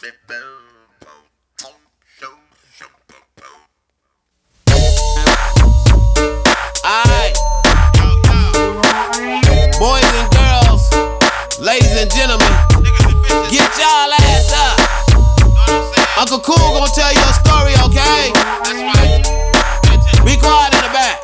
Alright, boys and girls, ladies and gentlemen, get y'all ass up. Uncle Cool gonna tell you a story, okay? Be quiet in the back.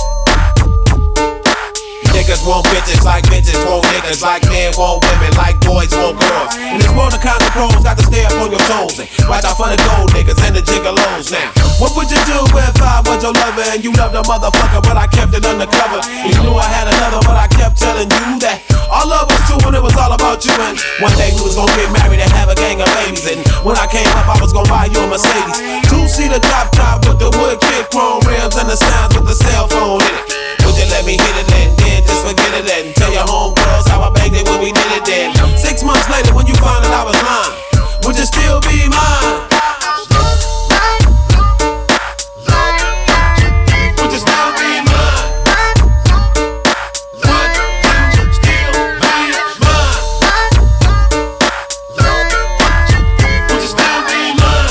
Niggas want bitches like bitches want niggas, like men want women, like boys want girls. In this world of kind of pros, got to stay up on your toes and watch out for the gold niggas and the gigolos now. What would you do if I was your lover and you loved a motherfucker but I kept it undercover? You knew I had another but I kept telling you that our love was true when it was all about you. And one day we was gonna get married and have a gang of babies. And when I came up I was gonna buy you a Mercedes, two-seater drop top with the wood kit, chrome rims and the sounds with the cell phone in it. Would you let me hit it and then just forget it and tell your homegirls how I banged it when we did it then? 6 months later when you found out I was lying, would you still be mine? Would you still be mine? Would you still be mine? Would you still be mine?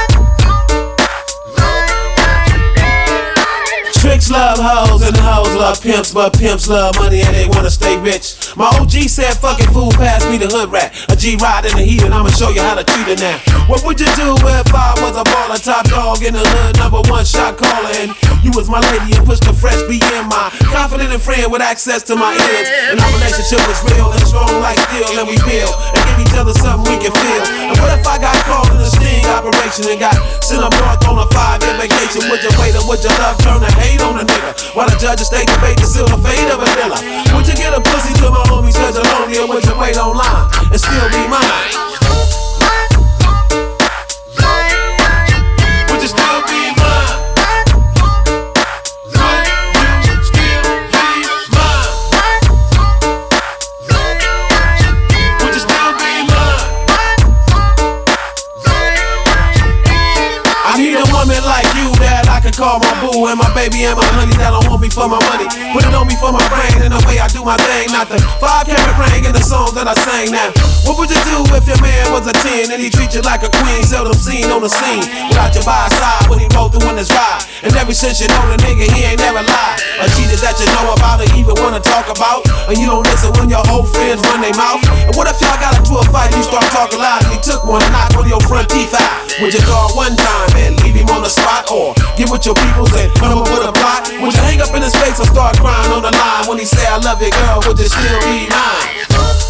Tricks love hoes and the hoes love pimps, but pimps love money and they wanna stay rich. My OG said fucking fool, pass me the hood rat. A G-ride in the heat and I'ma show you how to treat it now. What would you do if I was a baller, top dog in the hood, #1 shot caller, and you was my lady and pushed the fresh B in, my confident and friend with access to my ears? And our relationship was real and strong like steel, and we build and give each other something we can feel. And what if I got caught in a sting operation and got sent up north on a 5-year vacation? Would you wait or would your love turn to hate on a nigga while the judge stay debate to seal the fate of a villa? Would you get a pussy to my homies cause you're lonely, or would you wait online and still be mine? Would you still be mine? Would you still be mine? Would you still be mine? I need a woman like you that I can call my boo, and my baby and my honey that don't want me for my money. Put it on me for my brain and the way I do my thing, not the 5-carat ring in the songs that I sang now. What would you do if your man was a 10 and he treat you like a queen, seldom seen on the scene, without you by his side when he rolled through in his ride? And ever since you know the nigga, he ain't never lied. A cheater that you know about or even wanna talk about, and you don't listen when your old friends run their mouth. And what if y'all got into a fight and you start talking loud and he took one and knocked one of your front teeth out? Would you call one time and leave him on the spot, or get with your peoples and put him up with a plot? Would you hang up in his face or start crying on the line when he say I love you, girl? Would you still be mine?